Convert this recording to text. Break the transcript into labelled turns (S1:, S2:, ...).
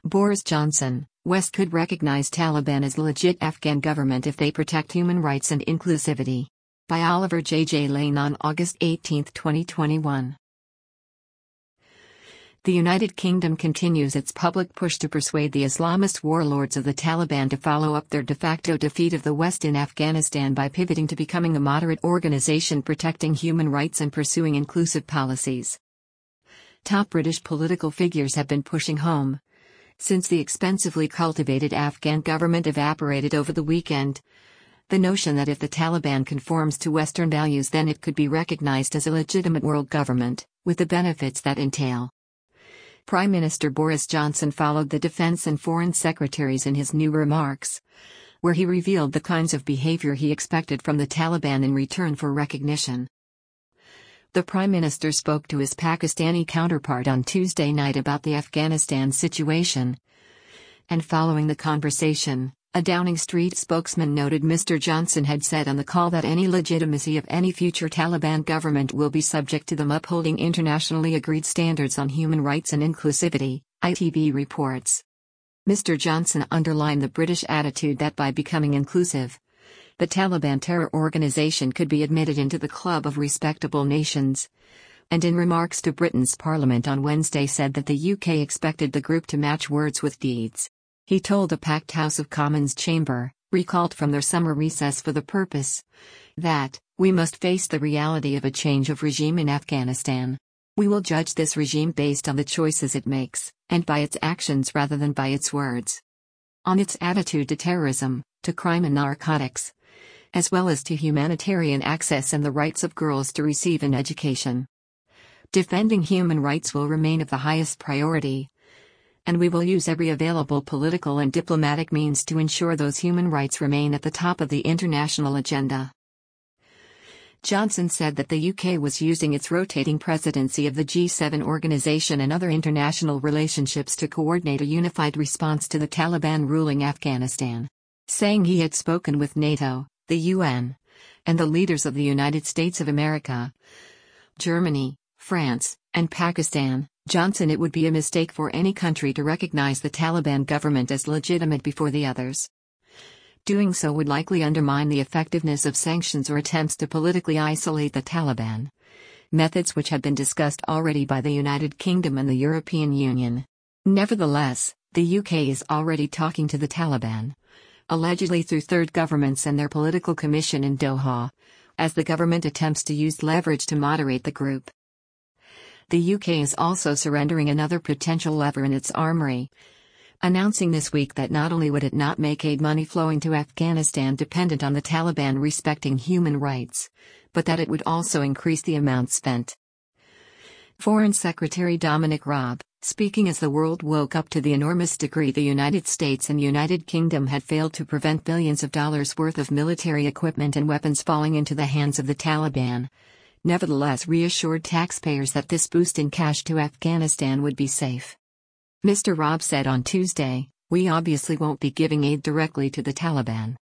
S1: Boris Johnson, West could recognize Taliban as legit Afghan government if they protect human rights and inclusivity. By Oliver J. Lane on August 18, 2021. The United Kingdom continues its public push to persuade the Islamist warlords of the Taliban to follow up their de facto defeat of the West in Afghanistan by pivoting to becoming a moderate organization protecting human rights and pursuing inclusive policies. Top British political figures have been pushing home, since the expensively cultivated Afghan government evaporated over the weekend, the notion that if the Taliban conforms to Western values then it could be recognized as a legitimate world government, with the benefits that entail. Prime Minister Boris Johnson followed the defense and foreign secretaries in his new remarks, where he revealed the kinds of behavior he expected from the Taliban in return for recognition. The Prime Minister spoke to his Pakistani counterpart on Tuesday night about the Afghanistan situation. And following the conversation, a Downing Street spokesman noted Mr. Johnson had said on the call that any legitimacy of any future Taliban government will be subject to them upholding internationally agreed standards on human rights and inclusivity, ITV reports. Mr. Johnson underlined the British attitude that by becoming inclusive, the Taliban terror organization could be admitted into the club of respectable nations, and in remarks to Britain's Parliament on Wednesday said that the UK expected the group to match words with deeds. He told a packed House of Commons chamber, recalled from their summer recess for the purpose, that, "We must face the reality of a change of regime in Afghanistan. We will judge this regime based on the choices it makes, and by its actions rather than by its words. On its attitude to terrorism, to crime and narcotics, as well as to humanitarian access and the rights of girls to receive an education. Defending human rights will remain of the highest priority, and we will use every available political and diplomatic means to ensure those human rights remain at the top of the international agenda." Johnson said that the UK was using its rotating presidency of the G7 organization and other international relationships to coordinate a unified response to the Taliban ruling Afghanistan, saying he had spoken with NATO, the UN, and the leaders of the United States of America, Germany, France, and Pakistan. Johnson, it would be a mistake for any country to recognize the Taliban government as legitimate before the others. Doing so would likely undermine the effectiveness of sanctions or attempts to politically isolate the Taliban, methods which have been discussed already by the United Kingdom and the European Union. Nevertheless, the UK is already talking to the Taliban, allegedly through third governments and their political commission in Doha, as the government attempts to use leverage to moderate the group. The UK is also surrendering another potential lever in its armory, announcing this week that not only would it not make aid money flowing to Afghanistan dependent on the Taliban respecting human rights, but that it would also increase the amount spent. Foreign Secretary Dominic Raab, speaking as the world woke up to the enormous degree the United States and United Kingdom had failed to prevent billions of dollars worth of military equipment and weapons falling into the hands of the Taliban, nevertheless reassured taxpayers that this boost in cash to Afghanistan would be safe. Mr. Raab said on Tuesday, "We obviously won't be giving aid directly to the Taliban.